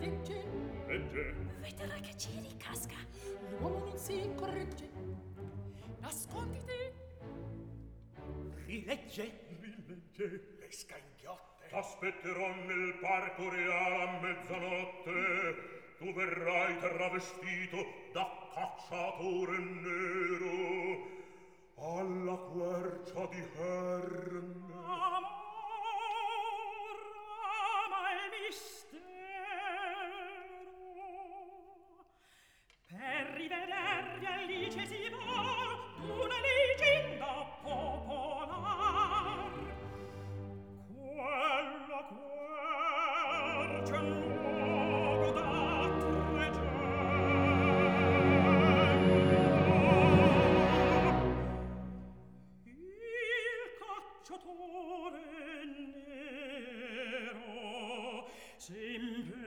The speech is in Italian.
legge, Legge. Vedrà che ci ricasca. l'uomo non si corregge. Nasconditi. Rilegge. Rilegge. Le scanghiotte. T'aspetterò nel parco reale a mezzanotte. Tu verrai travestito da cacciatore nero alla quercia di Herne. Amor, ama il mistero. Per rivedervi Alice si va una leggenda popolar. Quella quercia è un luogo da cacciatore nero sempre